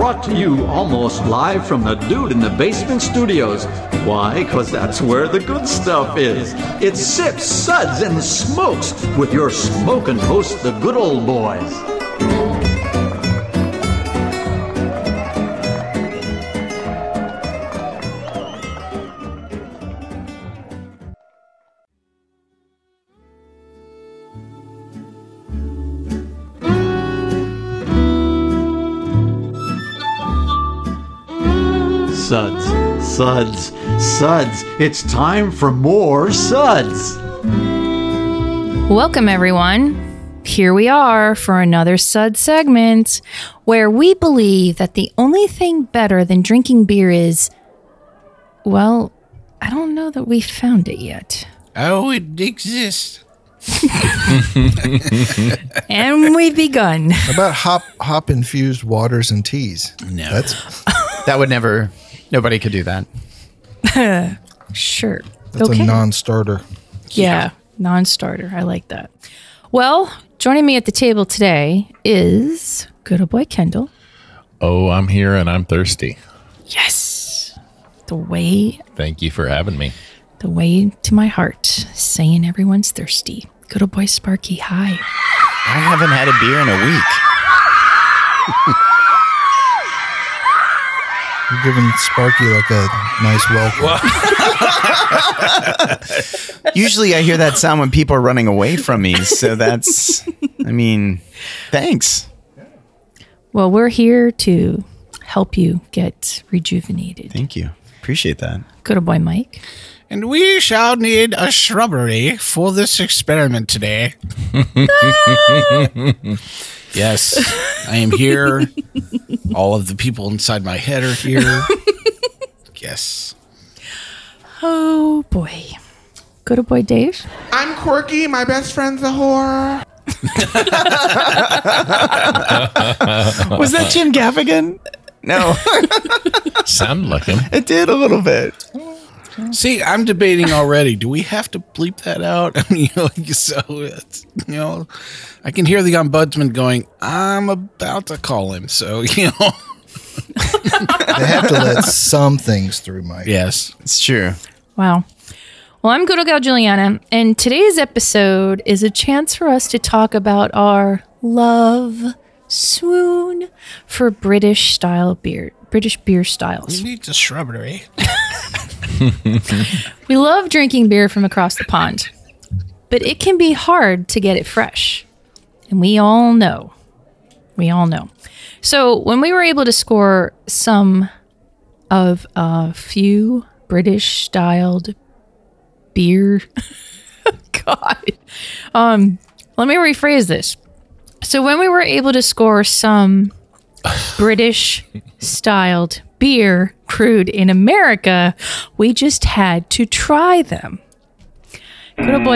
brought to you almost live from the Dude in the Basement studios. Why? Because that's where the good stuff is. It's Sips, Suds, and Smokes with your smoking host, the good old boys. Suds, Suds, Suds. It's time for more Suds. Welcome, everyone. Here we are for another Sud segment where we believe that the only thing better than drinking beer is, well, I don't know that we found it yet. Oh, it exists. And we've begun. How about hop infused waters and teas? No. That would never, nobody could do that. Sure. That's a non-starter. Yeah, non-starter. I like that. Well, joining me at the table today is good old boy Kendall. Oh, I'm here and I'm thirsty. Yes. The way Thank you for having me. to my heart, saying everyone's thirsty. Good old boy Sparky, hi. I haven't had a beer in a week. You're giving Sparky like a nice welcome. Usually I hear that sound when people are running away from me. So that's, thanks. Well, we're here to help you get rejuvenated. Thank you. Appreciate that. Good old boy Mike. And we shall need a shrubbery for this experiment today. Yes, I am here. All of the people inside my head are here. Yes. Oh, boy. Good old boy Dave. I'm quirky. My best friend's a whore. Was that Jim Gaffigan? No. Sounded like him. It did a little bit. See, I'm debating already. Do we have to bleep that out? I mean, I can hear the ombudsman going, I'm about to call him. So, They have to let some things through, Mike. Yes. It's true. Wow. Well, I'm good old gal Juliana, and today's episode is a chance for us to talk about our love swoon for British beer styles. We need a shrubbery. We love drinking beer from across the pond, but it can be hard to get it fresh. And we all know. So when we were able to score some of a few British styled beer, God, let me rephrase this. So when we were able to score some British styled beer brewed in America, we just had to try them. Good old boy.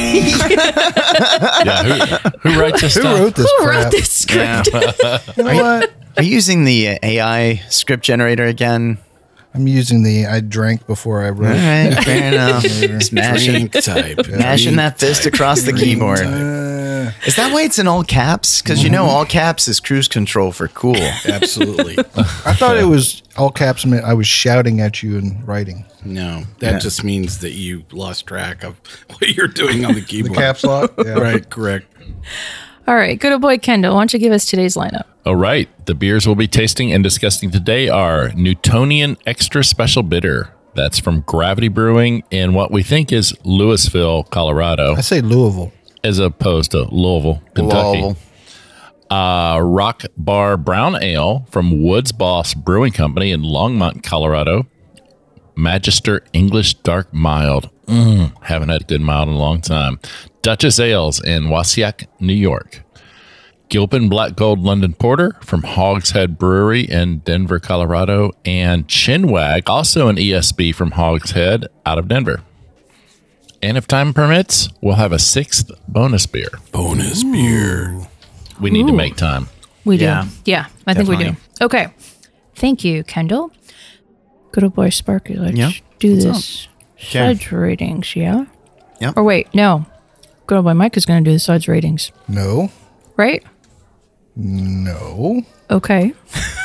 Yeah, who writes this Who stuff? wrote this Who crap? wrote this script? You know what? Are you using the AI script generator again? I'm using I drank before I All wrote. right, fair enough. Smashing that fist across the keyboard. Is that why it's in all caps? Because all caps is cruise control for cool. Absolutely. I thought it was all caps meant I was shouting at you and writing. No, that just means that you lost track of what you're doing on the The keyboard. caps lock? Yeah. Right, correct. All right, good old boy Kendall, why don't you give us today's lineup? All right. The beers we'll be tasting and discussing today are Newtonian Extra Special Bitter. That's from Gravity Brewing in what we think is Louisville, Colorado, I say Louisville. as opposed to Louisville, Kentucky. Rock Bar Brown Ale from Woods Boss Brewing Company in Longmont, Colorado. Magister English Dark Mild. Haven't had a good mild in a long time. Duchess Ales in Wassiack, New York. Gilpin Black Gold London Porter from Hogshead Brewery in Denver, Colorado. And Chinwag, also an ESB from Hogshead out of Denver. And if time permits, we'll have a sixth bonus beer. Bonus beer. We need to make time. We do. Yeah. Yeah, I think we do. Definitely. Okay. Thank you, Kendall. Good old boy Sparky, let's Yeah. do this. Okay. Suds ratings, yeah? Yep. Or wait, no. Good old boy Mike is going to do the Suds ratings, No. right? No. Okay.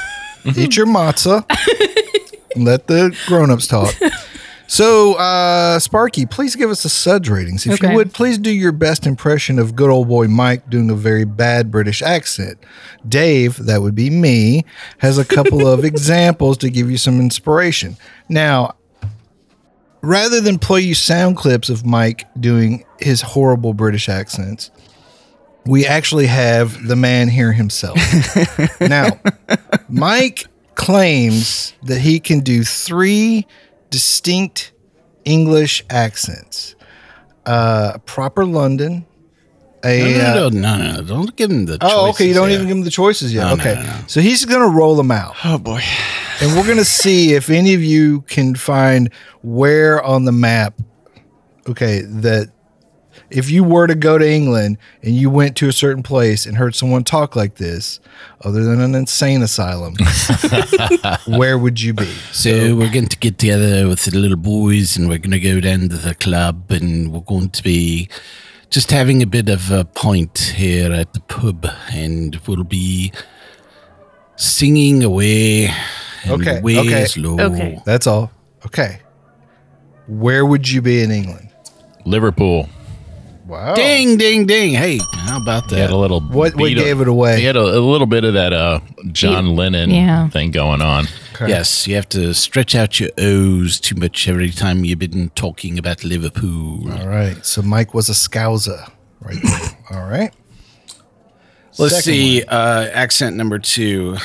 Eat your matzah. And let the grown-ups talk. So, Sparky, please give us the Suds ratings. If you would, please do your best impression of good old boy Mike doing a very bad British accent. Dave, that would be me, has a couple of examples to give you some inspiration. Now, rather than play you sound clips of Mike doing his horrible British accents, we actually have the man here himself. Now, Mike claims that he can do 3 distinct English accents. Proper London. No, don't give him the choices. Oh, okay. You don't even give him the choices yet. No. So he's going to roll them out. Oh, boy. And we're going to see if any of you can find where on the map, that if you were to go to England and you went to a certain place and heard someone talk like this, other than an insane asylum, where would you be? So we're going to get together with the little boys and we're going to go down to the club and we're going to be just having a bit of a pint here at the pub and we'll be singing away and away slow. Okay. That's all. Okay. Where would you be in England? Liverpool. Wow. Ding, ding, ding. Hey, how about He had that? a little. What beat gave of- it away? He had a little bit of that John Lennon thing going on. Okay. Yes, you have to stretch out your O's too much every time you've been talking about Liverpool. All right. So Mike was a scouser right there. All right. Let's Second see, accent number 2.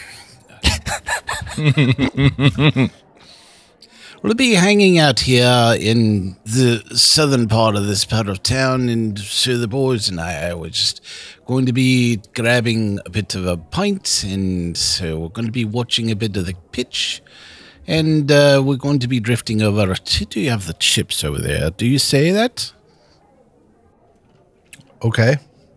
We'll be hanging out here in the southern part of this part of town, and so the boys and I were just going to be grabbing a bit of a pint, and so we're going to be watching a bit of the pitch, and we're going to be drifting over. Do you have the chips over there? Do you say that? Okay.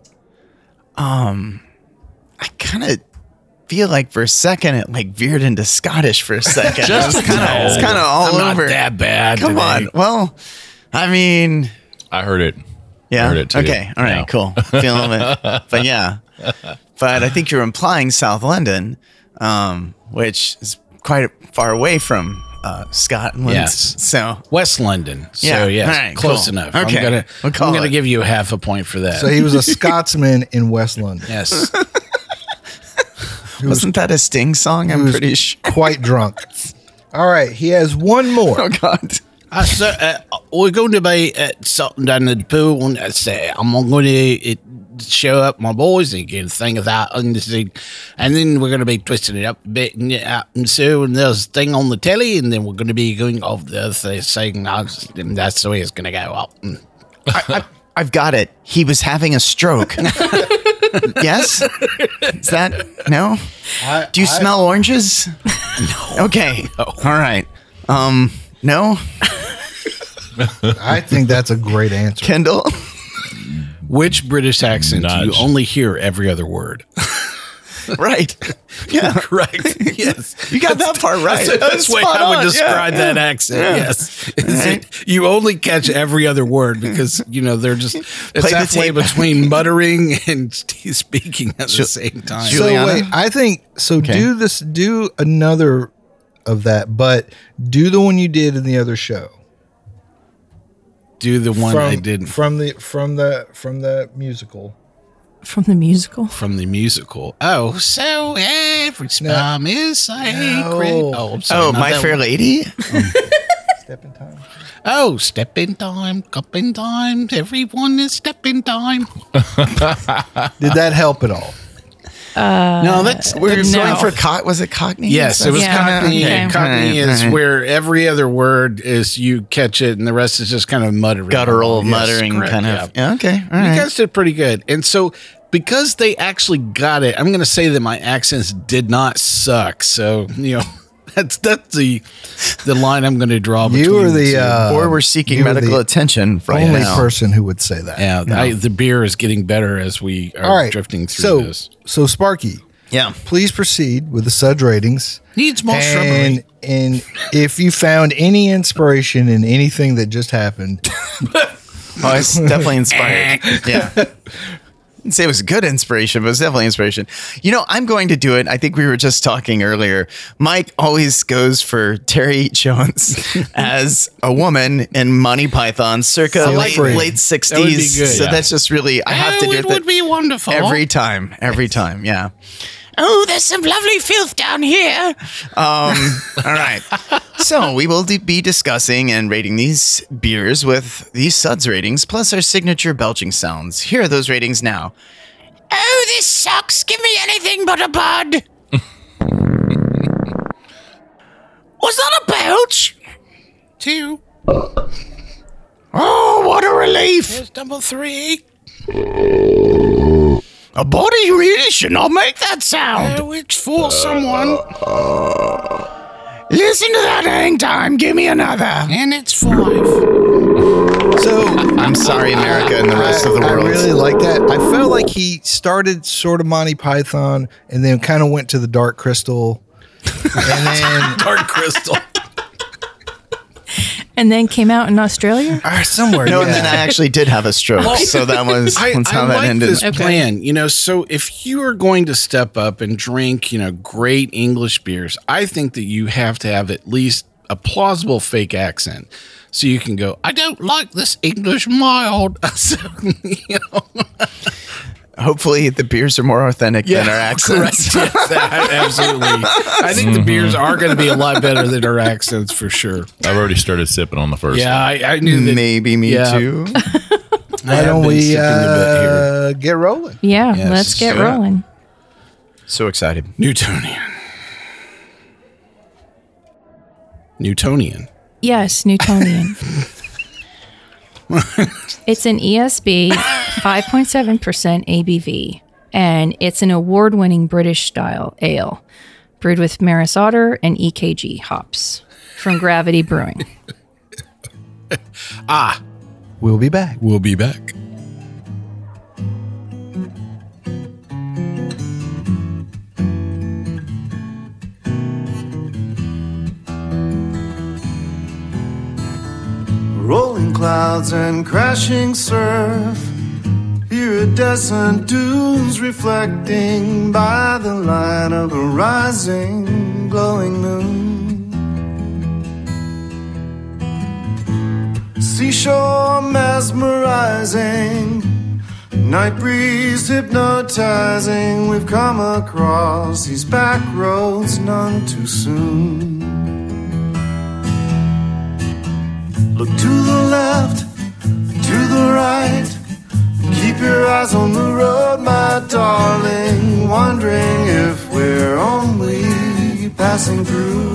I kind of feel like for a second it like veered into Scottish for a second. It's kind of all I'm over. not that bad. Come today. on. Well, I mean, I heard it. yeah. I heard it too. Okay. All right. Yeah. Cool. Feeling it. But yeah. But I think you're implying South London, which is quite far away from Scotland. Yes. So West London. So Yeah. yes, All right, close cool. enough. Okay. I'm We'll call gonna it. give you half a point for that. So he was a Scotsman in West London. yes. wasn't that a Sting song? He I'm was pretty sure. quite drunk. All right. He has one more. Oh God. So, we're going to be sitting down at the pool, and I'm going to show up my boys and get a thing of that, and then we're going to be twisting it up a bit, and so and there's a thing on the telly, and then we're going to be going off the other thing, saying and that's the way it's going to go up. I've got it. He was having a stroke. Yes? Is that no? Do you smell oranges? No. Okay. All right. No? I think that's a great answer. Kendall? Which British accent do you Nudge. only hear every other word? Right. Yeah. Correct. Yes. You got that part right. That's the way spot I would on. describe Yeah, that yeah. accent. Yeah. Yes. Is it- you only catch every other word because, they're just, Play it's the halfway tape. between muttering and speaking at the same time. So Juliana? wait, I think so. Do another of that, but do the one you did in the other show. Do the one I did from the musical. From the musical. from the musical. Oh, so every spam is a No. great. Oh, I'm sorry. Oh, not My that Fair one. Lady? Step in time. Oh, step in time, cup in time. Everyone is step in time. Did that help at all? No, that's We're No. going for was it Cockney? Yes, it was Yeah. Cockney. Okay. Cockney All right, is all right. where every other word is you catch it, and the rest is just kind of muttering. Guttural Yes, muttering correct, kind yeah. of. Yeah, okay. All You right. guys did pretty good. And so, because they actually got it, I'm going to say that my accents did not suck. So, that's the line I'm going to draw between You were the the two. Or we're seeking you were medical the attention right only now. person who would say that. Yeah, the beer is getting better as we are All right. drifting through So, this. so Sparky, Yeah. please proceed with the Suds ratings. Needs more shrubbery. And if you found any inspiration in anything that just happened, Oh, it's definitely inspired. Yeah. didn't say it was a good inspiration, but it was definitely inspiration. I'm going to do it. I think we were just talking earlier. Mike always goes for Terry Jones as a woman in Monty Python circa late 60s. That would be good, so that's just really, I have to do it. It would be wonderful. Every time, yeah. Oh, there's some lovely filth down here. All right. So we will be discussing and rating these beers with these Suds ratings, plus our signature belching sounds. Here are those ratings now. Oh, this sucks. Give me anything but a bud. Was that a belch? 2. Oh, what a relief. Here's number 3. A body really should not make that sound. Oh, it's for someone. Listen to that hang time. Give me another. And it's 5. So I'm sorry, America and the rest of the world. I really like that. I felt like he started sort of Monty Python and then kind of went to the Dark Crystal. And then Dark Crystal. And then came out in Australia? Somewhere. No, and then I actually did have a stroke. So that was how that like ended. This plan, so if you are going to step up and drink, great English beers, I think that you have to have at least a plausible fake accent. So you can go, I don't like this English mild. So, Hopefully the beers are more authentic than our accents. Correct. Yes, absolutely. I think the beers are going to be a lot better than our accents for sure. I've already started sipping on the first one. I knew that. Maybe me too. Why don't we get rolling? Yeah, Yes. let's get rolling. So excited. Newtonian. Yes, Newtonian. It's an ESB, 5.7% ABV, and it's an award-winning British-style ale, brewed with Maris Otter and EKG hops from Gravity Brewing. We'll be back. We'll be back. Rolling clouds and crashing surf. Iridescent dunes reflecting by the light of the rising, glowing moon. Seashore mesmerizing, night breeze hypnotizing. We've come across these back roads none too soon. Look to the left, to the right. Keep your eyes on the road, my darling. Wondering if we're only passing through.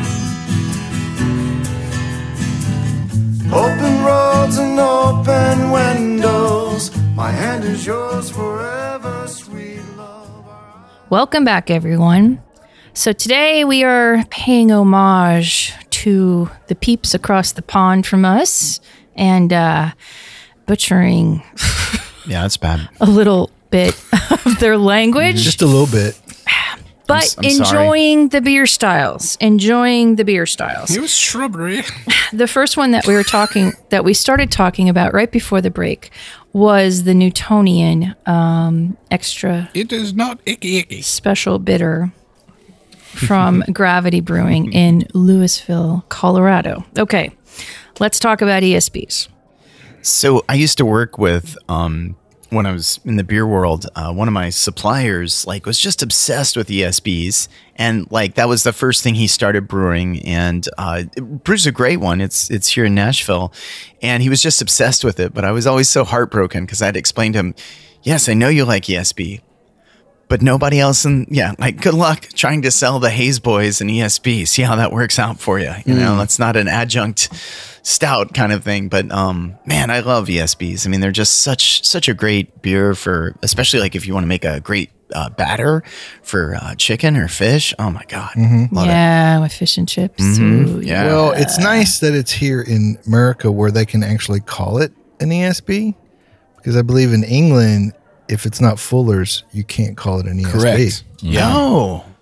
Open roads and open windows. My hand is yours forever, sweet love. Welcome back, everyone. So today we are paying homage to the peeps across the pond from us and butchering Yeah, that's bad. a little bit of their language, Just a little bit. but I'm enjoying the beer styles. It was shrubbery. The first one that we started talking about right before the break was the Newtonian extra It is not icky. special bitter from Gravity Brewing in Louisville, Colorado. Okay, let's talk about ESBs. So I used to work with, when I was in the beer world, one of my suppliers was just obsessed with ESBs, and that was the first thing he started brewing, and it brews a great one. It's here in Nashville, and he was just obsessed with it. But I was always so heartbroken because I'd explained to him, yes, I know you like ESB, but nobody else. And good luck trying to sell the Haze Boys and ESB. See how that works out for you. You know, that's not an adjunct stout kind of thing. But man, I love ESBs. I mean, they're just such a great beer for, especially if you want to make a great batter for chicken or fish. Oh my God. Love it. With fish and chips. Ooh, Yeah. Well, it's nice that it's here in America where they can actually call it an ESB, because I believe in England, if it's not Fuller's, you can't call it an ESB. Correct. Oh,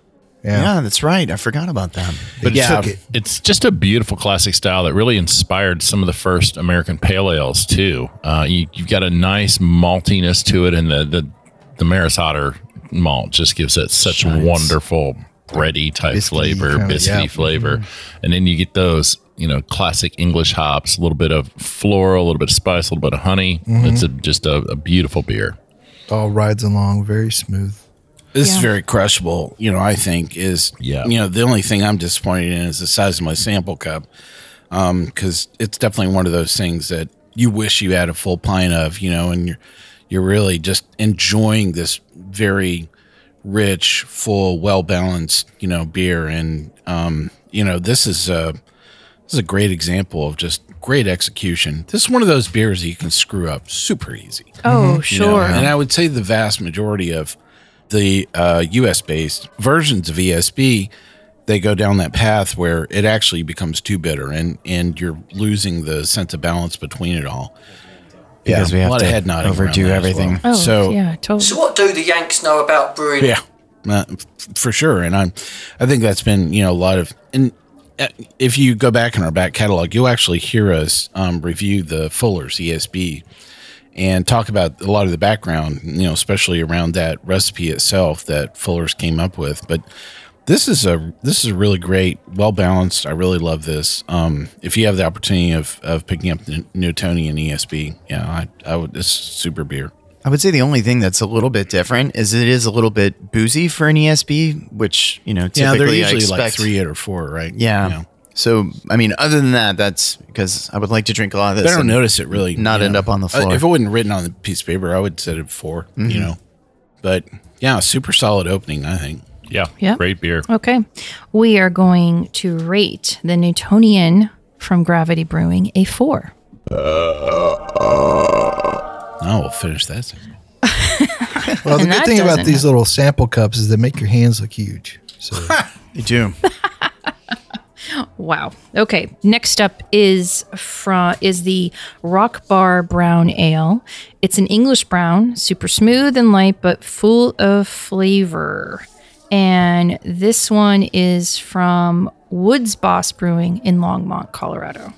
Yeah, that's right. I forgot about that. But it's just a beautiful classic style that really inspired some of the first American pale ales too. You've got a nice maltiness to it, and the Maris Otter malt just gives it such wonderful bready type flavor, biscuity flavor. And then you get those, classic English hops, a little bit of floral, a little bit of spice, a little bit of honey. It's just a beautiful beer. All rides along very smooth. This is very crushable, I think is, the only thing I'm disappointed in is the size of my sample cup. Because it's definitely one of those things that you wish you had a full pint of, and you're really just enjoying this very rich, full, well-balanced, beer. And, this is a great example of just great execution. This is one of those beers that you can screw up super easy. Oh, sure. And I would say the vast majority of the US-based versions of ESB, they go down that path where it actually becomes too bitter, and you're losing the sense of balance between it all. Because we have to overdo everything. Well. Totally. So what do the Yanks know about brewing? Yeah, for sure. And I think that's been, a lot of... And if you go back in our back catalog, you'll actually hear us review the Fuller's ESB and talk about a lot of the background, especially around that recipe itself that Fuller's came up with. But this is a really great, well balanced. I really love this. If you have the opportunity of picking up the Newtonian ESB, I would. It's super beer. I would say the only thing that's a little bit different is it is a little bit boozy for an ESB, which typically they're usually I expect, like 3 or 4, right? Yeah. So, other than that, that's because I would like to drink a lot of this. I don't notice it really. Not end up on the floor. If it wasn't written on the piece of paper, I would set it 4, But, super solid opening, I think. Yeah. Great beer. Okay. We are going to rate the Newtonian from Gravity Brewing a 4. We'll finish that. Well, the good thing about these little sample cups is they make your hands look huge. So they do. Wow. Okay. Next up is the Rock Bar Brown Ale. It's an English brown, super smooth and light, but full of flavor. And this one is from Woods Boss Brewing in Longmont, Colorado.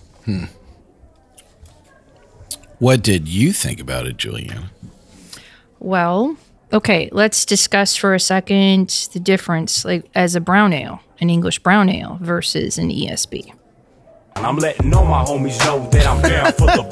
What did you think about it, Juliana? Well, okay, let's discuss for a second the difference, like as a brown ale, an English brown ale versus an ESB. I'm letting all my homies know that I'm down for the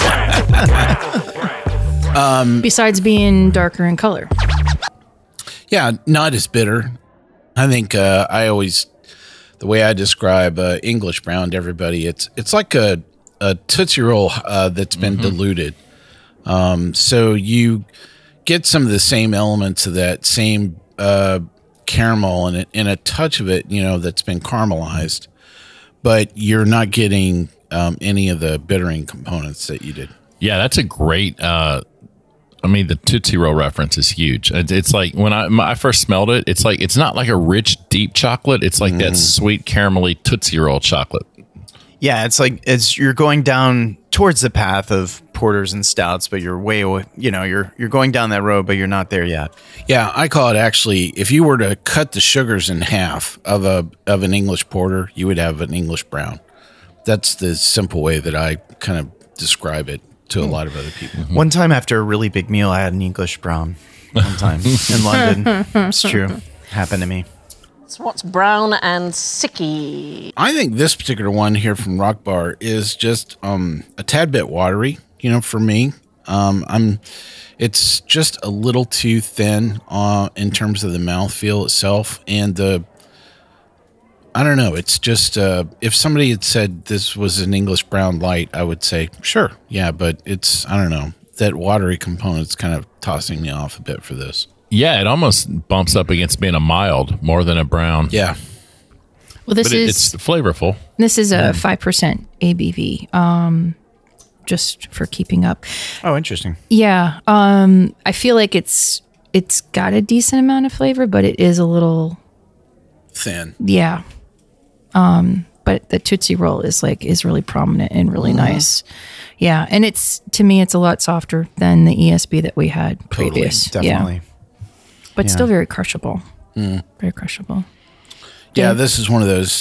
brand. Besides being darker in color. Yeah, not as bitter. I think the way I describe English brown to everybody, it's like a Tootsie Roll that's been diluted. So you get some of the same elements of that same caramel and a touch of it, that's been caramelized, but you're not getting any of the bittering components that you did. Yeah, that's a great... the Tootsie Roll reference is huge. It's like when I first smelled it, it's not like a rich, deep chocolate. It's like that sweet, caramelly Tootsie Roll chocolate. Yeah, it's you're going down towards the path of porters and stouts, but you're way away. You're going down that road, but you're not there yet. Yeah, I call it actually. If you were to cut the sugars in half of an English porter, you would have an English brown. That's the simple way that I kind of describe it to a lot of other people. One time after a really big meal, I had an English brown. One time in London, it's true. Happened to me. So what's brown and sicky? I think this particular one here from Rock Bar is just a tad bit watery, for me. It's just a little too thin in terms of the mouthfeel itself. And I don't know. It's just if somebody had said this was an English brown light, I would say, sure. Yeah, but I don't know. That watery component's kind of tossing me off a bit for this. Yeah, it almost bumps up against being a mild more than a brown. Yeah. Well, it's flavorful. This is a 5% ABV, just for keeping up. Oh, interesting. Yeah. I feel like it's got a decent amount of flavor, but it is a little thin. Yeah. But the Tootsie Roll is really prominent and really nice. Yeah. And to me, it's a lot softer than the ESB that we had previous. Definitely. Yeah. But still very crushable. Very crushable. Yeah, this is one of those.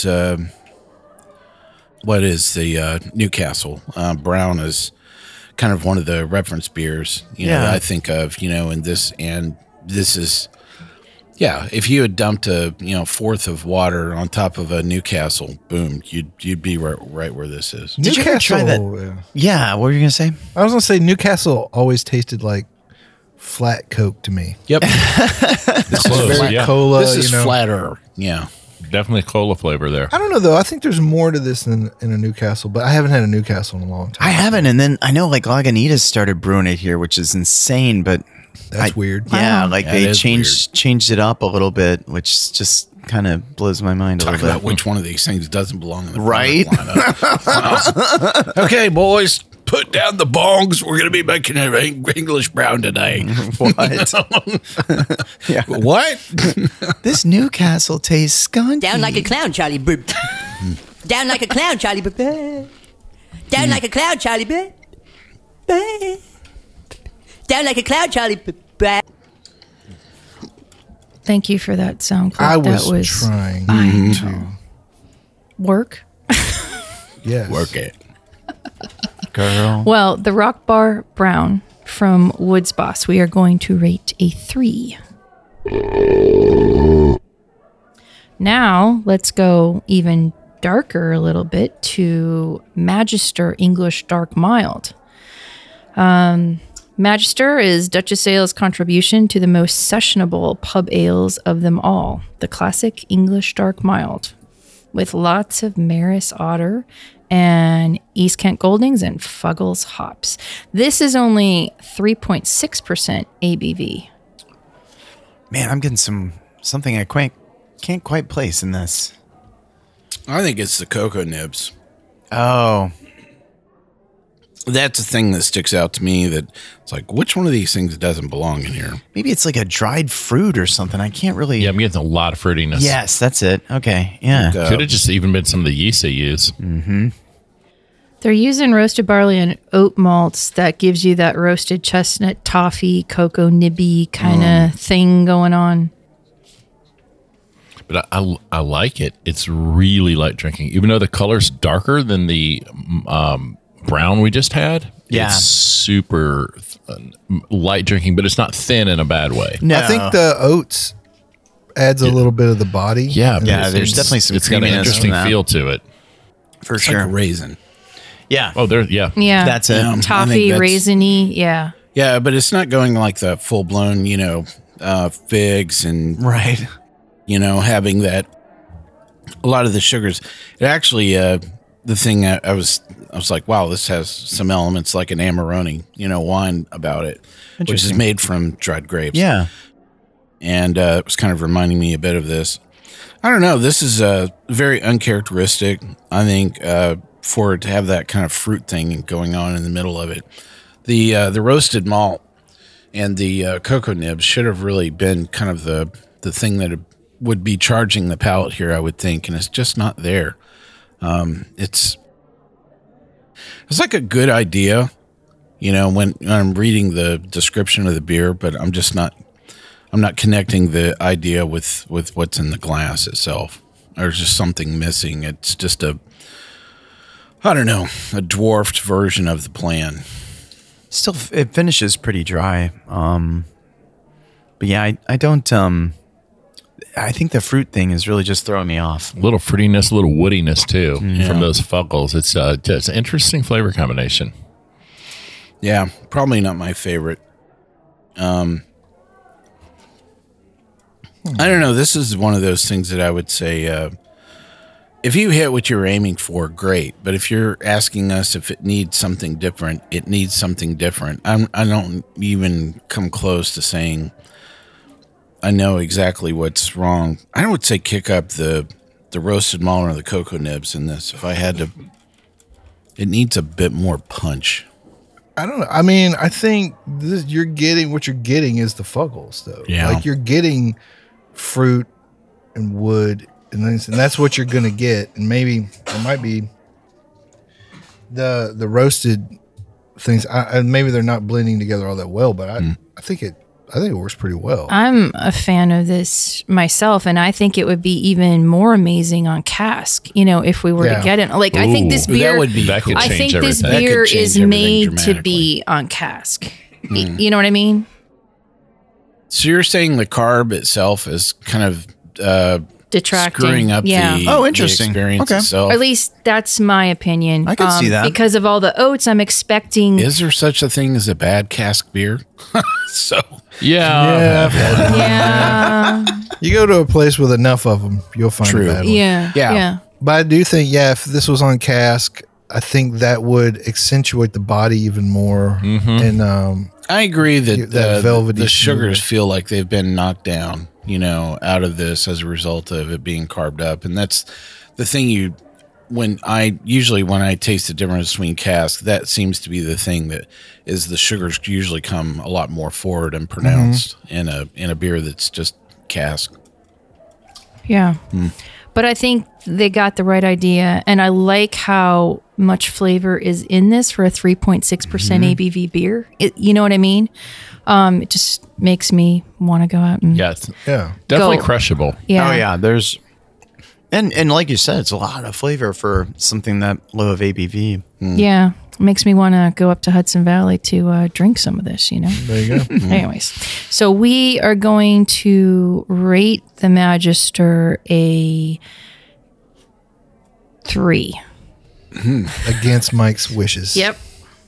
What is the Newcastle Brown is kind of one of the reference beers. That I think of. In this, and this is. Yeah, if you had dumped a fourth of water on top of a Newcastle, boom, you'd be right where this is. Did you ever try that? Yeah, what were you gonna say? I was gonna say Newcastle always tasted like flat Coke to me. Yep, this is very cola. This is flatter. Yeah, definitely cola flavor there. I don't know though. I think there's more to this than in a Newcastle, but I haven't had a Newcastle in a long time. I haven't, and then I know like Lagunitas started brewing it here, which is insane, but. That's weird. Yeah, they changed it up a little bit, which just kind of blows my mind a little bit. Talk about which one of these things doesn't belong in the right. Wow. Okay, boys, put down the bongs. We're going to be making an English brown today. What? Yeah. What? This Newcastle tastes skunky. Down like a clown, Charlie. Down like a clown, Charlie. Down like a clown, Charlie. Down like a cloud, Charlie. Thank you for that sound clip. I was trying to work. Yes. Work it. Girl. Well, the Rock Bar Brown from Woods Boss, we are going to rate a 3. Now, let's go even darker a little bit to Magister English Dark Mild. Magister is Duchess Ale's contribution to the most sessionable pub ales of them all, the classic English Dark Mild, with lots of Maris Otter and East Kent Goldings and Fuggles hops. This is only 3.6% ABV. Man, I'm getting something I can't quite place in this. I think it's the cocoa nibs. Oh. That's the thing that sticks out to me, that it's like, which one of these things doesn't belong in here? Maybe it's like a dried fruit or something. I can't really... Yeah, I'm getting a lot of fruitiness. Yes, that's it. Okay, yeah. Could have just even been some of the yeast they use. Mm-hmm. They're using roasted barley and oat malts that gives you that roasted chestnut, toffee, cocoa nibby kind of thing going on. But I like it. It's really light drinking. Even though the color's darker than the... brown we just had, it's super light drinking, but it's not thin in a bad way. No. I think the oats adds a little bit of the body. Yeah, there's definitely some. It's got an interesting feel to it, for sure. Like a raisin. Yeah. Oh, yeah. That's it. Toffee, raisiny. Yeah. Yeah, but it's not going like the full blown, figs and right. Having that. A lot of the sugars. It actually. The thing I was like, wow, this has some elements like an Amarone, wine about it, which is made from dried grapes. Yeah. And it was kind of reminding me a bit of this. I don't know. This is very uncharacteristic, I think, for it to have that kind of fruit thing going on in the middle of it. The roasted malt and the cocoa nibs should have really been kind of the thing that would be charging the palate here, I would think, and it's just not there. It's like a good idea, when I'm reading the description of the beer, but I'm not connecting the idea with what's in the glass itself. There's just something missing. It's just a dwarfed version of the plan. Still, it finishes pretty dry. But yeah, I don't, I think the fruit thing is really just throwing me off. A little fruitiness, a little woodiness too from those Fuggles. It's an interesting flavor combination. Yeah, probably not my favorite. I don't know. This is one of those things that I would say, if you hit what you're aiming for, great. But if you're asking us if it needs something different, it needs something different. I don't even come close to saying I know exactly what's wrong. I would say kick up the roasted malt or the cocoa nibs in this. If I had to, it needs a bit more punch. I don't know. I mean, I think what you're getting is the Fuggles, though. Yeah. Like you're getting fruit and wood, and that's what you're gonna get. And maybe it might be the roasted things. And maybe they're not blending together all that well, but I think pretty well. I'm a fan of this myself, and I think it would be even more amazing on cask. If we were to get it, I think this beer that would be. That could I change think this everything. beer is made to be on cask. You know what I mean? So you're saying the carb itself is kind of detracting, screwing up the interesting. the experience itself. Or at least that's my opinion. I could see that. Because of all the oats, I'm expecting. Is there such a thing as a bad cask beer? Yeah. You go to a place with enough of them, you'll find a bad one. Yeah. But I do think, if this was on cask, I think that would accentuate the body even more. And I agree that velvety the sugars smooth. feel like they've been knocked down, out of this as a result of it being carved up. And that's the thing when I taste the difference between cask, that seems to be the thing that is the sugars usually come a lot more forward and pronounced in a beer that's just cask. Yeah. But I think they got the right idea. And I like how much flavor is in this for a 3.6% ABV beer. You know what I mean? It just makes me want to go out and definitely go. crushable. Yeah. Oh yeah, there's and like you said, it's a lot of flavor for something that low of ABV. Yeah. It makes me want to go up to Hudson Valley to drink some of this, There you go. Anyways, so we are going to rate the Magister a 3. Against Mike's wishes. Yep.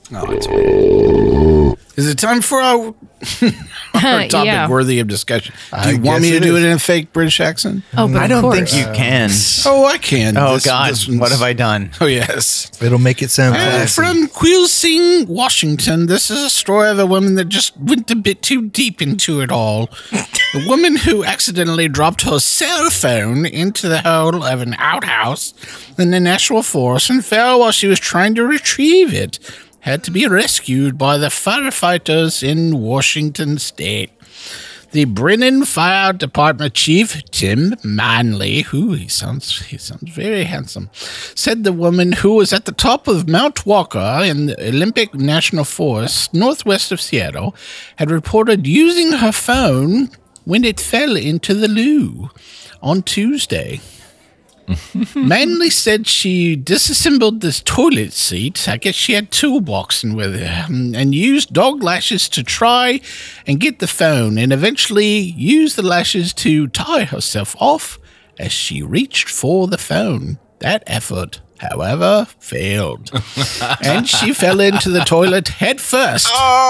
Is it time for our topic worthy of discussion? Do you want me to do it in a fake British accent? Oh, but I of don't course. think you can. Oh, I can. Oh This God, one's- what have I done? Oh, yes. It'll make it sound classy. From Quilsing, Washington, this is a story of a woman that just went a bit too deep into it all. The woman who accidentally dropped her cell phone into the hole of an outhouse in the National Forest and fell while she was trying to retrieve it. Had to be rescued by the firefighters in Washington State. The Brennan Fire Department Chief, Tim Manley, he sounds very handsome, said the woman who was at the top of Mount Walker in the Olympic National Forest, northwest of Seattle, had reported using her phone when it fell into the loo on Tuesday. Manley said she disassembled this toilet seat. I guess she had toolboxing with her and used dog lashes to try and get the phone and eventually used the lashes to tie herself off as she reached for the phone. That effort, however, failed. And she fell into the toilet head first.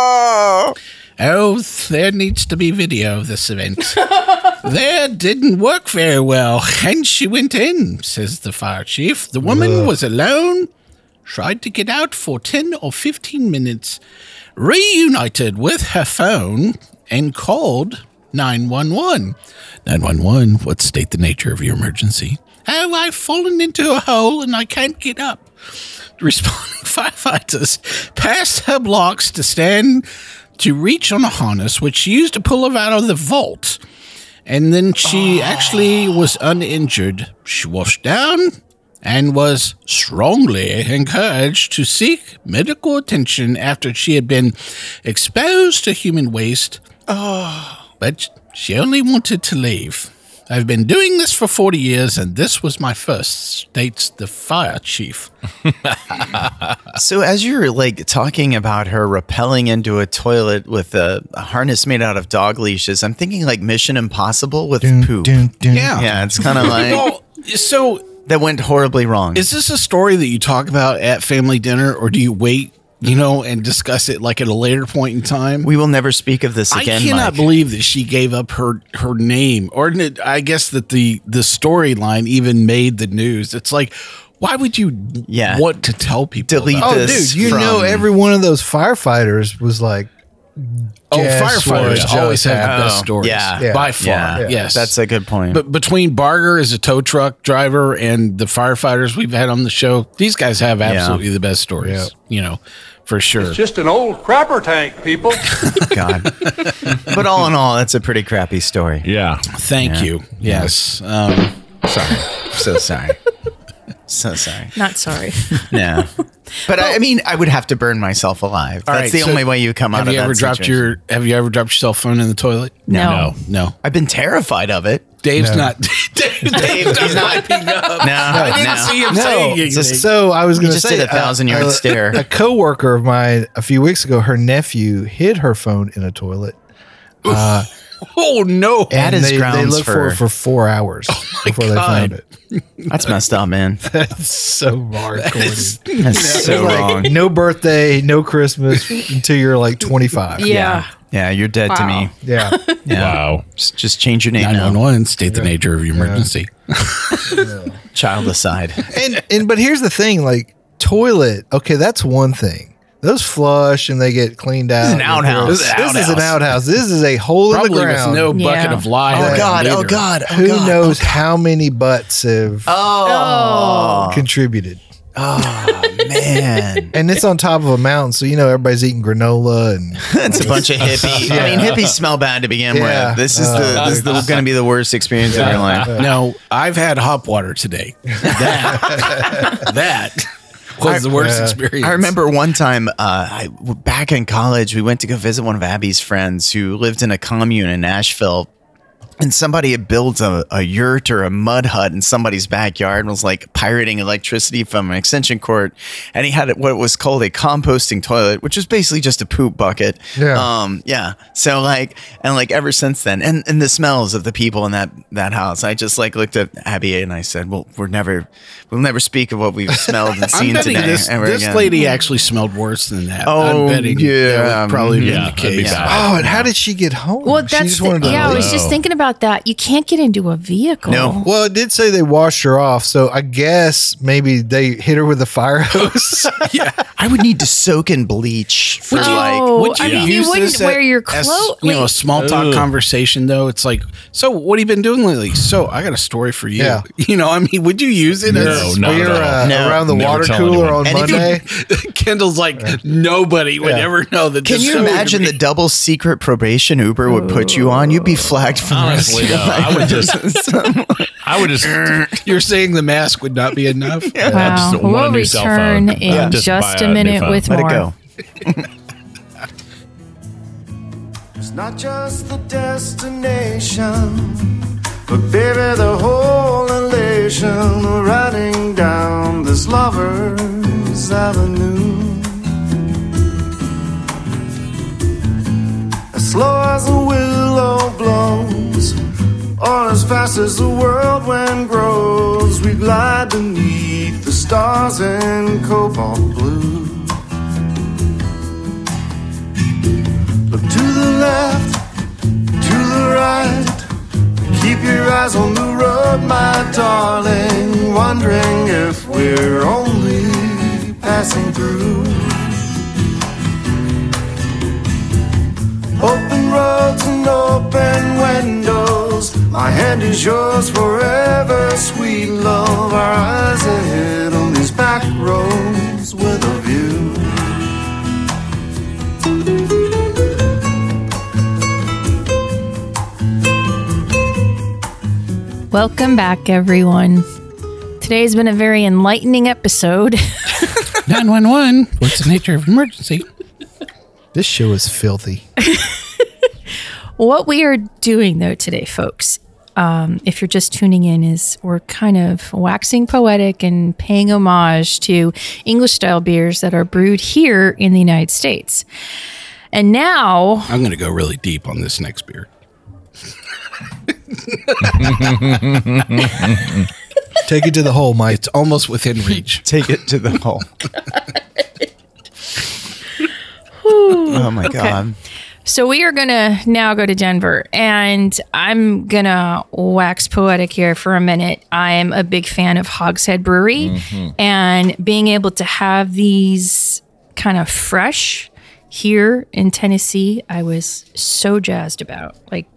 Oh, there needs to be video of this event. That didn't work very well, and she went in, says the fire chief. The woman was alone, tried to get out for 10 or 15 minutes, reunited with her phone, and called 911. 911, what state the nature of your emergency? Oh, I've fallen into a hole and I can't get up. Responding firefighters passed her blocks to reach on a harness, which she used to pull her out of the vault. And then she actually was uninjured. She washed down and was strongly encouraged to seek medical attention after she had been exposed to human waste. But she only wanted to leave. I've been doing this for 40 years, and this was my first, states the fire chief. So as you're talking about her rappelling into a toilet with a harness made out of dog leashes, I'm thinking Mission Impossible with poop. Yeah, it's kind of Well, so that went horribly wrong. Is this a story that you talk about at family dinner, or do you wait, and discuss it at a later point in time? We will never speak of this again. I cannot Mike. believe that she gave up her name, or I guess that the storyline even made the news. It's why would you want to tell people? Delete about this. Dude, every one of those firefighters was firefighters always have the best stories. Yeah. By far. Yes. That's a good point. But between Barger as a tow truck driver and the firefighters we've had on the show, these guys have absolutely the best stories, for sure. It's just an old crapper tank, people. God. But all in all, that's a pretty crappy story. Yeah. Thank you. Yes. Sorry. So sorry. So sorry. Not sorry. Yeah. But I mean, I would have to burn myself alive. That's the only way you come out of that situation. Have you ever dropped your cell phone in the toilet? No. I've been terrified of it. Dave's not. He's not picking up. No, I didn't see him saying anything. So I was going to say, did a 1,000-yard stare. A coworker of mine a few weeks ago, her nephew hid her phone in a toilet. Oh no! That is grounds they looked for it for 4 hours before they found it. That's messed up, man. That's so hardcore. That's so wrong. No birthday, no Christmas until you're like 25. Yeah, you're dead to me. Yeah. Wow. Just change your name 911, state the nature of your emergency. Child aside. And but here's the thing, like toilet, okay, that's one thing. Those flush and they get cleaned out. This is an outhouse. This is an outhouse. This is a hole in the ground. With no bucket of lye. Oh God. Who knows how many butts have contributed? Oh man. And it's on top of a mountain, so everybody's eating granola and it's a bunch of hippies. I mean, hippies smell bad to begin with. This is going to be the worst experience of your life. No, I've had hop water today. That was the worst experience. I remember one time back in college, we went to go visit one of Abby's friends who lived in a commune in Nashville. And somebody had built a yurt or a mud hut in somebody's backyard and was like pirating electricity from an extension cord. And he had what was called a composting toilet, which was basically just a poop bucket. Yeah. So ever since then, and the smells of the people in that house, I just looked at Abby and I said, well, we'll never speak of what we've smelled and seen today. This lady actually smelled worse than that. Oh, I'm betting that would probably be the case. Oh, and how did she get home? Well, that's I was just thinking about that. You can't get into a vehicle. No. Well, it did say they washed her off, so I guess maybe they hit her with a fire hose. Yeah, I would need to soak in bleach for would you use you wouldn't this wear your clothes. A small talk conversation though? It's like, so what have you been doing lately? So I got a story for you. Yeah. Would you use it? Around the water cooler on Monday. Kendall's like, nobody would ever know that. Can you imagine the double secret probation Uber would put you on? You'd be flagged for honestly. I would just. You're saying the mask would not be enough? Wow. We'll return in just a minute with more. Let it go. It's not just the destination, but baby, the whole elation of riding down this lover's avenue. As slow as a willow blows, or as fast as the world wind grows, we glide beneath the stars in cobalt blue. Look to the left, to the right, keep your eyes on the road, my darling, wondering if we're only passing through. Open roads and open windows, my hand is yours forever, sweet love. Our eyes ahead on these back roads with a view. Welcome back, everyone. Today's been a very enlightening episode. 911. What's the nature of an emergency? This show is filthy. What we are doing, though, today, folks, if you're just tuning in, is we're kind of waxing poetic and paying homage to English-style beers that are brewed here in the United States. And now... I'm going to go really deep on this next beer. Take it to the hole, Mike. It's almost within reach. Take it to the hole. Oh, my God. So we are going to now go to Denver, and I'm going to wax poetic here for a minute. I'm a big fan of Hogshead Brewery, and being able to have these kind of fresh here in Tennessee, I was so jazzed about,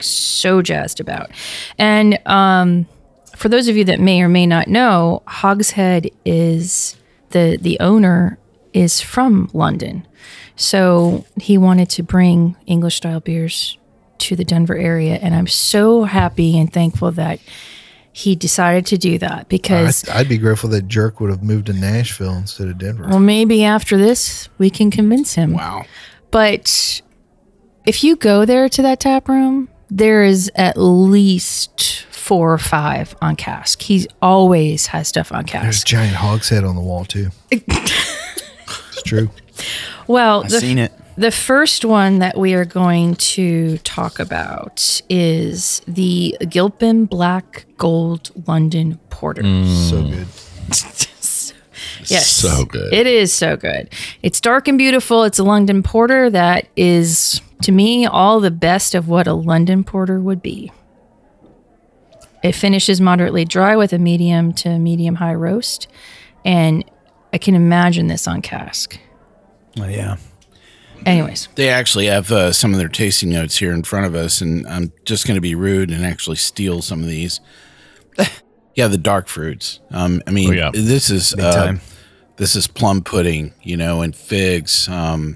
And for those of you that may or may not know, Hogshead is the owner is from London. So he wanted to bring English style beers to the Denver area. And I'm so happy and thankful that he decided to do that because I'd be grateful that jerk would have moved to Nashville instead of Denver. well, maybe after this we can convince him. Wow. But if you go there to that tap room, there is at least 4 or 5 on cask. He always has stuff on cask. There's a giant hogshead on the wall too. It's true. Well, I've seen it. The first one that we are going to talk about is the Gilpin Black Gold London Porter. So good. Yes. So good. It is so good. It's dark and beautiful. It's a London Porter that is, to me, all the best of what a London Porter would be. It finishes moderately dry with a medium to medium high roast. And I can imagine this on cask. Oh, yeah. Anyways. They actually have some of their tasting notes here in front of us, and I'm just going to be rude and actually steal some of these. Yeah, the dark fruits. This is this is plum pudding, and figs. I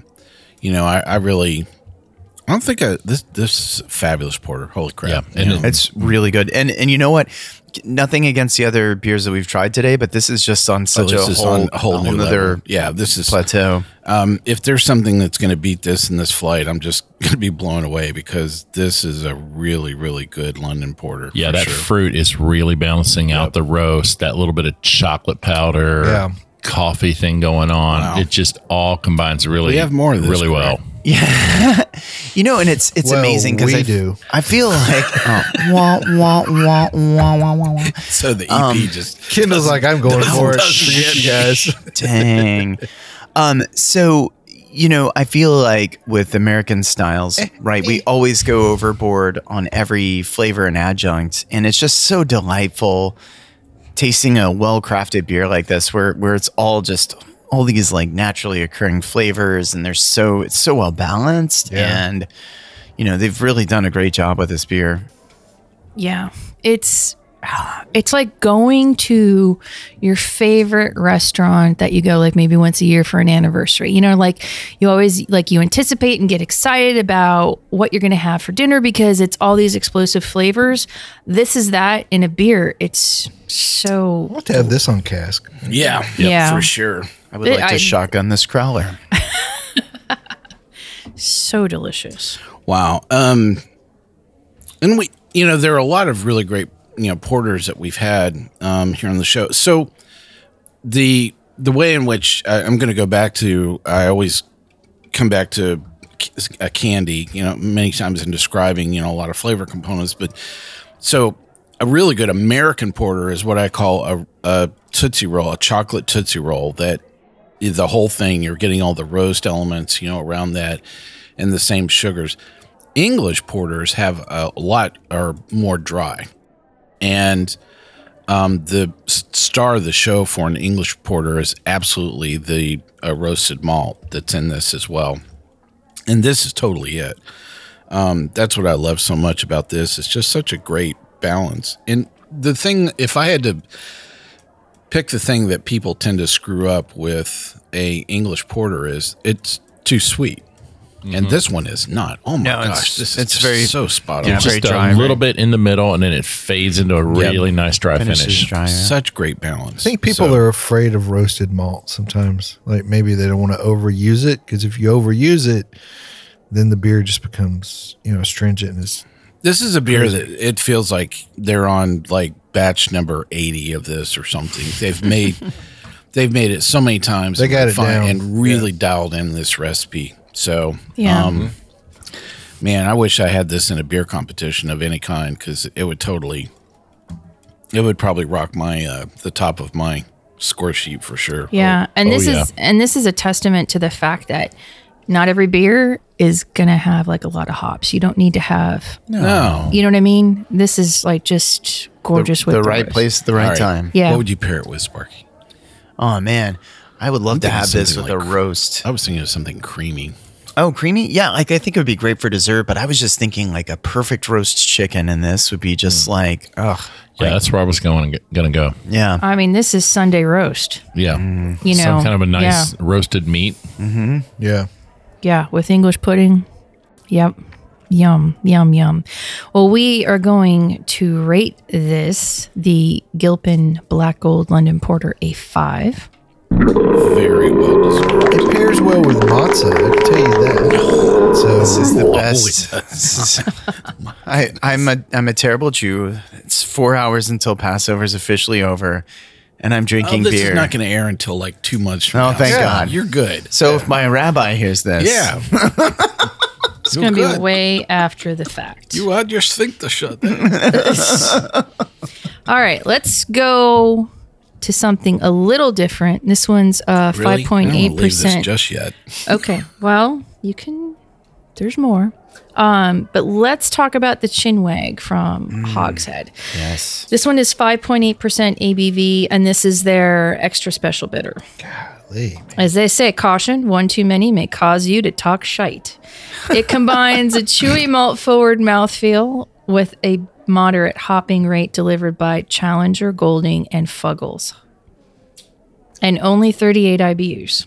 don't think this is a fabulous porter. Holy crap! Yeah, and it's really good. And you know what? Nothing against the other beers that we've tried today, but this is just on such a whole new other level. Yeah, this is plateau. If there's something that's going to beat this in this flight, I'm just going to be blown away because this is a really, really good London Porter. Yeah, that fruit is really balancing out the roast. That little bit of chocolate powder, coffee thing going on. Wow. It just all combines really. We have more of this really well. Yeah, and it's amazing because I feel like so the EP just Kendall's like, I'm going for it. Forget you guys. Dang. So I feel like with American styles, right? We always go overboard on every flavor and adjunct, and it's just so delightful tasting a well-crafted beer like this, where it's all just all these like naturally occurring flavors, and it's so well balanced, and they've really done a great job with this beer. Yeah, it's like going to your favorite restaurant that you go like maybe once a year for an anniversary. Like you always like you anticipate and get excited about what you're going to have for dinner because it's all these explosive flavors. This is that in a beer. It's so. I'll have to have this on cask. Yeah, for sure. I would like to shotgun this crowler. So delicious. Wow. And we, there are a lot of really great, porters that we've had here on the show. So the way in which I'm going to go back to, I always come back to a candy, many times in describing, a lot of flavor components. But so a really good American porter is what I call a Tootsie Roll, a chocolate Tootsie Roll that the whole thing, you're getting all the roast elements, around that and the same sugars. English porters have a lot are more dry. And the star of the show for an English porter is absolutely the roasted malt that's in this as well. And this is totally it. That's what I love so much about this. It's just such a great balance. And the thing, if I had to pick the thing that people tend to screw up with a English porter is it's too sweet. And this one is not. Oh my gosh, this is very so spot on. It's just a little bit in the middle, and then it fades into a really nice dry finish. Dry, Such great balance. I think people are afraid of roasted malt sometimes. Like maybe they don't want to overuse it because if you overuse it, then the beer just becomes astringent. And this is a beer that it feels like they're on like batch number 80 of this or something. They've made it so many times. They got it down and really dialed in this recipe. So, man, I wish I had this in a beer competition of any kind because it would probably rock my the top of my score sheet for sure. Yeah, this is a testament to the fact that not every beer is gonna have like a lot of hops. You don't need to have no. You know what I mean? This is like just gorgeous with the right roast. Place at the right time. Yeah. What would you pair it with, Sparky? Oh man, I would love to have this with a roast. I was thinking of something creamy. Oh, creamy? Yeah, like I think it would be great for dessert, but I was just thinking like a perfect roast chicken in this would be just like, yeah, that's where I was gonna go. Yeah. I mean, this is Sunday roast. Yeah. Some kind of a nice roasted meat. Mm-hmm. Yeah. Yeah, with English pudding. Yep. Yum, yum, yum. Well, we are going to rate this, the Gilpin Black Gold London Porter, a 5. Very well described. It pairs well with matzah, I can tell you that. So This is the best. I'm a terrible Jew. It's 4 hours until Passover is officially over, and I'm drinking this beer. is not going to air until like 2 months from now. Thank So God. You're good. So if my rabbi hears this, Yeah. It's going to be way after the fact. You had your sphincter shut down. All right, let's go to something a little different. This one's Really? I don't wanna leave this 5.8%. just yet. Okay, well, you can, there's more. But let's talk about the Chinwag from Hogshead. Yes. This one is 5.8% ABV, and this is their extra special bitter. golly. As they say, caution, one too many may cause you to talk shite. It combines a chewy malt forward mouthfeel with a moderate hopping rate delivered by Challenger, Golding, and Fuggles. And only 38 IBUs.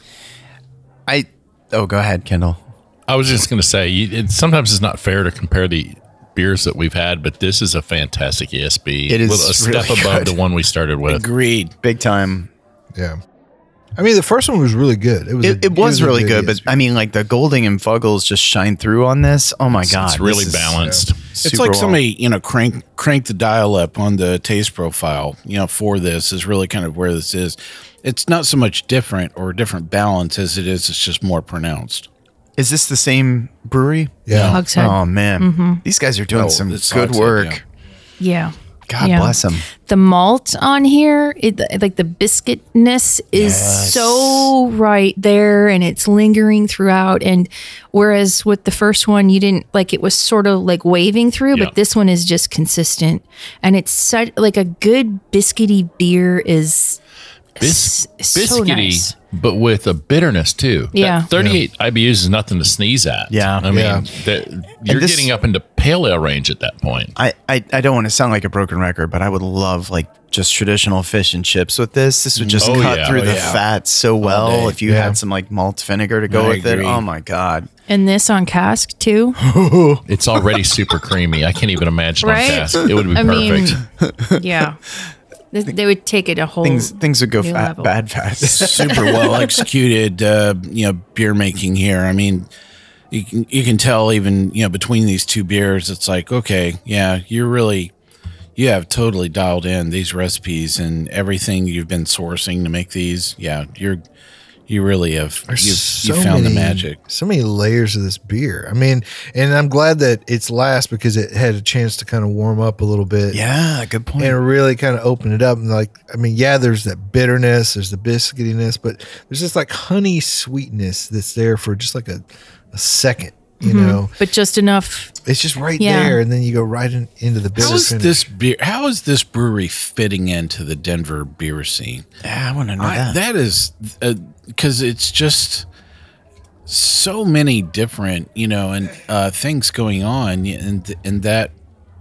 Go ahead, Kendall. I was just going to say, sometimes it's not fair to compare the beers that we've had, but this is a fantastic ESB. It is a step really above good. the one we started with. Agreed. Big time. Yeah. I mean, the first one was really good. It was really good, but ESB. I mean, like the Golding and Fuggles just shine through on this. Oh my God. It's really this is balanced. It's super like well. somebody, crank the dial up on the taste profile, for this is really kind of where this is. It's not so much different or different balance as it is, it's just more pronounced. Is this the same brewery? Yeah. Hogshead. Oh man, these guys are doing some it's good Hogshead, work. Yeah. God Yeah. bless them. The malt on here, like the biscuitness is so right there, and it's lingering throughout. And whereas with the first one, you didn't like it was sort of like waving through, Yeah. but this one is just consistent. And it's such like a good biscuity beer is so Biscuity, nice. but with a bitterness too. Yeah. That 38 IBUs is nothing to sneeze at. Yeah. I mean, Yeah. you're this- getting up into pale ale range at that point. I don't want to sound like a broken record, but I would love like just traditional fish and chips with this. This would just Oh, cut yeah. through Oh, the yeah. fat so well. day. If you had some like malt vinegar to go I with it, agree. oh my God. And this on cask too, It's already super creamy. I can't even imagine right? on cask. It would be perfect. Yeah, they would take it a whole Things would go new level. bad fast. Super well executed, beer making here. I mean, you can tell even, between these two beers, it's like, okay, yeah, you have totally dialed in these recipes and everything you've been sourcing to make these. Yeah, you really have. You found the magic. So many layers of this beer. I mean, and I'm glad that it's last because it had a chance to kind of warm up a little bit. Yeah, good point. And really kind of open it up. And there's that bitterness, there's the biscuitiness, but there's this like honey sweetness that's there for just like a second, you know. but just enough. It's just right Yeah. there, and then you go right into the bitter How is finish. this beer? How is this brewery fitting into the Denver beer scene? Yeah, I want to know that. That is because it's just so many different, and things going on in that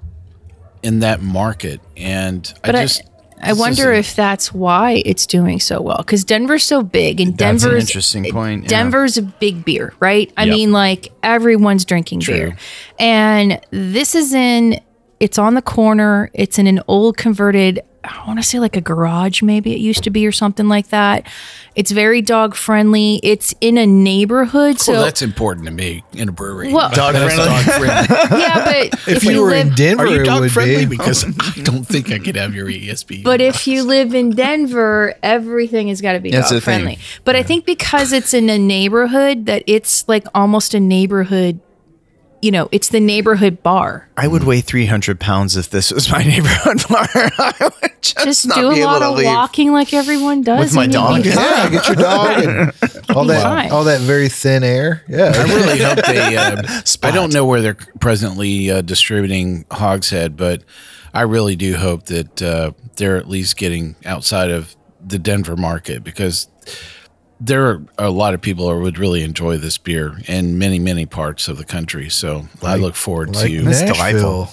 market, and But I wonder if that's why it's doing so well, because Denver's so big, and That's an Denver's interesting point. Yeah. Denver's a big beer, right? I Yep. mean, like everyone's drinking beer, and this is it's on the corner. It's in an old converted, I want to say like a garage, maybe it used to be, or something like that. It's very dog friendly. It's in a neighborhood, so well, that's important to me in a brewery. Well- Dog friendly. yeah. But if you were in Denver, Are you it dog would friendly? be. Because I don't think I could have your ESB. But if you live in Denver, everything has got to be That's the dog thing. friendly. But I think because it's in a neighborhood, that it's like almost a neighborhood, it's the neighborhood bar. I would weigh 300 pounds if this was my neighborhood bar. I would just Just do a lot of walking like everyone does. With my and you'll dog? be Yeah, fine. get your dog and all Fine. that very thin air. Yeah, I really hope they. I don't know where they're presently distributing Hogshead, but I really do hope that they're at least getting outside of the Denver market, because there are a lot of people who would really enjoy this beer in many, many parts of the country. So I look forward like to. Nashville.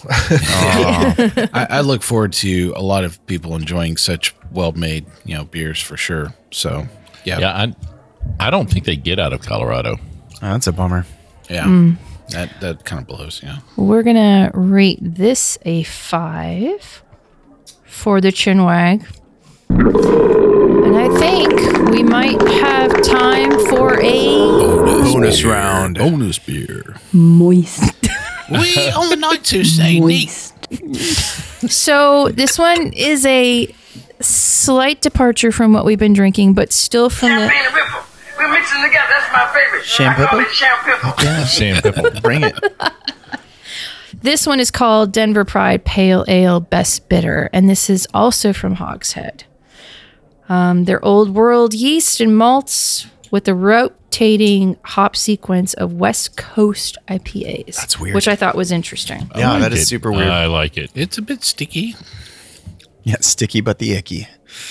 I look forward to a lot of people enjoying such well-made, beers for sure. So yeah, Yeah, I don't think they get out of Colorado. Oh, that's a bummer. yeah. That kind of blows. Yeah. We're going to rate this a 5 for the Chinwag. And I think we might have time for a bonus round. Bonus beer. Moist. We on the night to say Moist. So this one is a slight departure from what we've been drinking, but still from Champagne and Ripple. We're mixing together. That's my favorite. Champagne? I call it Champagne. Yeah. Shampoo. Bring it. This one is called Denver Pride Pale Ale Best Bitter, and this is also from Hogshead. They're old world yeast and malts with a rotating hop sequence of West Coast IPAs. That's weird. Which I thought was interesting. Yeah, I that like is it. super weird. I like it. It's a bit sticky. Yeah, sticky but the icky.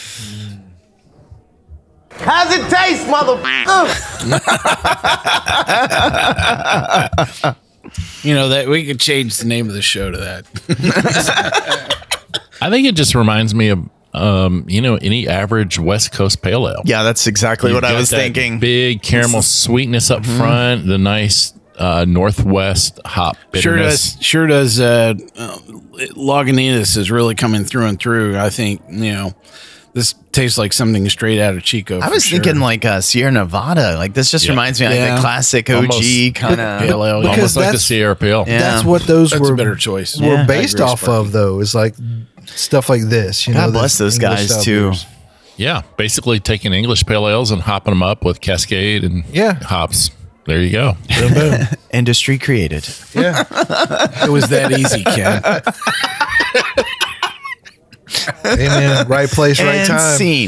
How's it taste, motherfucker? That we could change the name of the show to that. I think it just reminds me of any average West Coast pale ale. Yeah, that's exactly what I was thinking. Big caramel sweetness up front, the nice Northwest hop bitterness. Sure does. Lagunitas is really coming through and through. I think this tastes like something straight out of Chico. I was thinking like Sierra Nevada. Like this just reminds me of like the classic OG kind of pale ale. Almost like the Sierra Pale. Yeah. That's what those That's were. a better choice. Were Yeah. based off of, though. Is like stuff like this. God bless those English guys style too. beers. Yeah, basically taking English pale ales and hopping them up with Cascade and hops. There you go. Boom, boom. Industry created. Yeah. It was that easy, Ken. Amen. Right place, right And time. scene.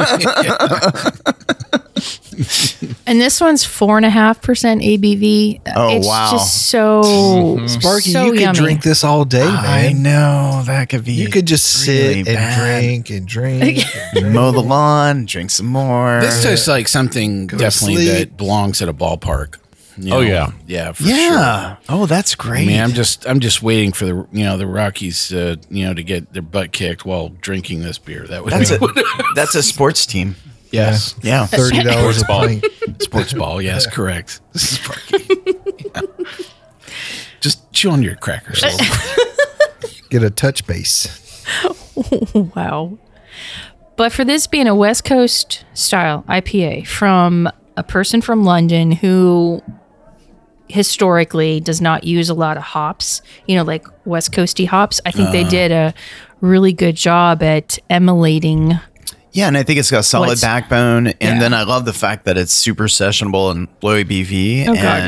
And this one's 4.5% ABV. Oh, it's wow. just so Sparky, so you could yummy. drink this all day, man. I know that could be. You could just really sit and bad. drink and drink. mow the lawn, drink some more. This tastes like something to definitely sleep. that belongs at a ballpark. Oh, yeah. Yeah, for Yeah. sure. Oh, that's great. I mean, I'm just waiting for the Rockies, to get their butt kicked while drinking this beer. That would That's a sports team. yes, Yeah. $30 a ball. pint. sports ball. Yes, correct. This is Sparky. Yeah. Just chew on your crackers. A little. Get a touch base. Wow. But for this being a West Coast style IPA from a person from London who historically does not use a lot of hops, like West Coasty hops, I think they did a really good job at emulating. Yeah, and I think it's got a solid What's- backbone. And Yeah. then I love the fact that it's super sessionable and low ABV. Oh, God,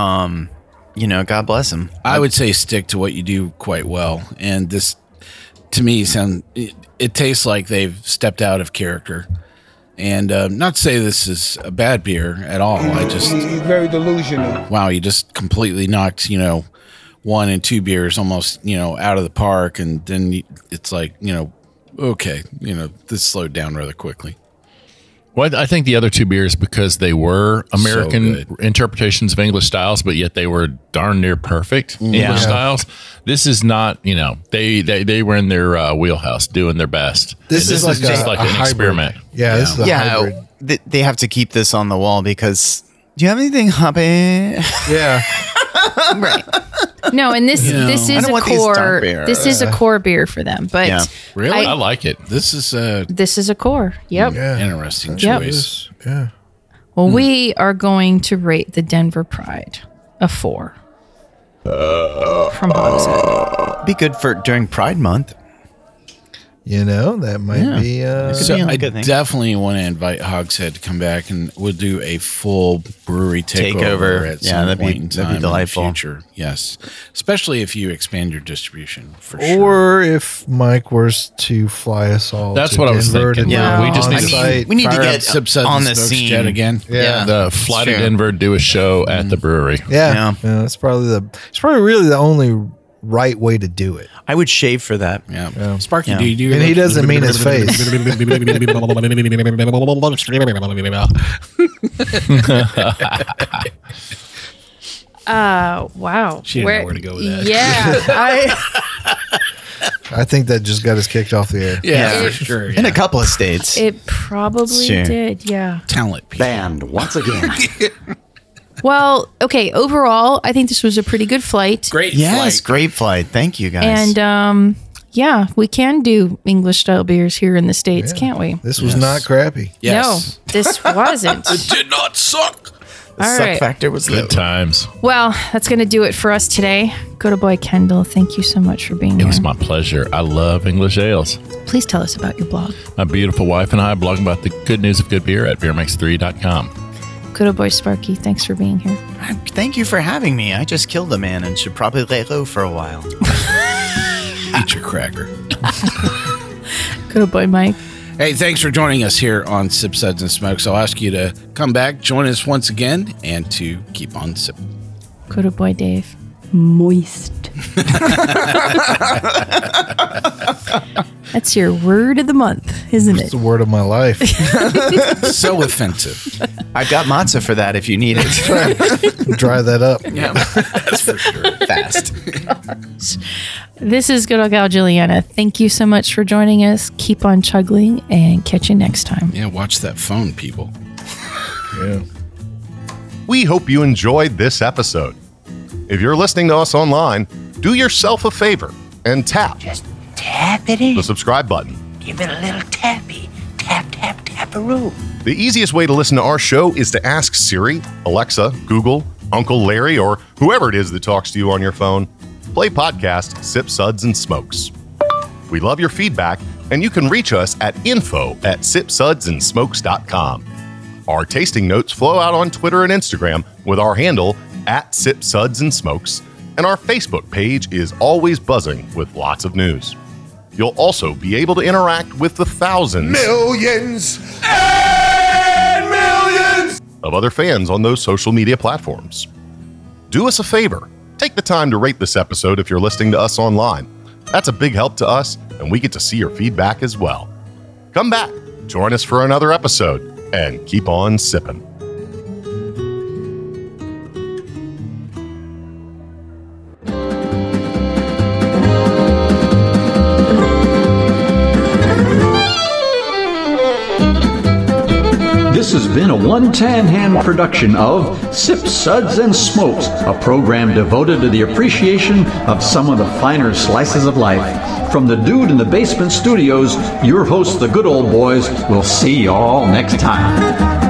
and, God bless him. I would say stick to what you do quite well, and this, to me, it tastes like they've stepped out of character. And not to say this is a bad beer at all. I just very delusional. wow, you just completely knocked 1 and 2 beers almost out of the park, and then it's like okay, this slowed down rather quickly. Well, I think the other two beers, because they were American good. interpretations of English styles, but yet they were darn near perfect English styles. This is not, they were in their wheelhouse doing their best. This And is like just a like an hybrid. experiment. Yeah, this is a hybrid. They have to keep this on the wall because. Do you have anything hoppy? Yeah. Right. No, and this is I don't a want these core. dark beer. This is a core beer for them. But Yeah. Really? I I- like it. This is a this is a core. Yep. Yeah. interesting Yep. choice. Yeah. Well, we are going to rate the Denver Pride a 4 from Hogshead. Be good for during Pride Month. That might be. So be a I good thing. definitely want to invite Hogshead to come back, and we'll do a full brewery takeover Takeover. at Yeah, some that'd be- point in that'd be time in the delightful. future. Yes, especially if you expand your distribution for sure. Or if Mike was to fly us all. That's to what I was Denver thinking. to Yeah, do we just an need to- on-site. we need to Fire get up Sip Suds on and the Smokes scene Jet again. Yeah. The fly to Sure. Denver, do a show at the brewery. Yeah. It's probably really the only right way to do it. I would shave for that. Yeah. Sparky, Yeah. do you And he doesn't mean his face. Wow. She didn't know where to go with that. Yeah. I think that just got us kicked off the air. Yeah, for sure. In a couple of states. It probably Sure. did. Yeah. Talent people. Banned once again. Well, okay. Overall, I think this was a pretty good flight. Great flight. Thank you, guys. And yeah, we can do English style beers here in the States, can't we? This was not crappy. Yes. No, this wasn't. It did not suck. The suck factor was good times. Well, that's going to do it for us today. Good old boy Kendall, thank you so much for being here. It was my pleasure. I love English ales. Please tell us about your blog. My beautiful wife and I blog about the good news of good beer at beermix3.com. Good old boy Sparky, thanks for being here. Thank you for having me. I just killed a man and should probably lay low for a while. Eat your cracker. Good old boy Mike. Hey, thanks for joining us here on Sip, Suds, and Smokes. I'll ask you to come back, join us once again, and to keep on sipping. Good old boy Dave. Moist. That's your word of the month, isn't it? It's the word of my life. So offensive. I've got matzah for that if you need it. Dry that up. Yeah, that's for sure. Fast. This is good old gal Juliana. Thank you so much for joining us. Keep on chuggling and catch you next time. Yeah, watch that phone, people. Yeah. We hope you enjoyed this episode. If you're listening to us online, do yourself a favor and tap Tap it in. the subscribe button. Give it a little tappy. Tap, tap, tap-a-roo. The easiest way to listen to our show is to ask Siri, Alexa, Google, Uncle Larry, or whoever it is that talks to you on your phone. Play podcast Sip, Suds, and Smokes. We love your feedback, and you can reach us at info@sipsudsandsmokes.com. Our tasting notes flow out on Twitter and Instagram with our handle @SipSudsAndSmokes, and our Facebook page is always buzzing with lots of news. You'll also be able to interact with the thousands, Millions and millions of other fans on those social media platforms. Do us a favor. Take the time to rate this episode if you're listening to us online. That's a big help to us, and we get to see your feedback as well. Come back, join us for another episode, and keep on sipping. This has been a One Tan Hand production of Sip, Suds, and Smokes, a program devoted to the appreciation of some of the finer slices of life. From the Dude in the Basement Studios, your hosts, the Good Old Boys, will see you all next time.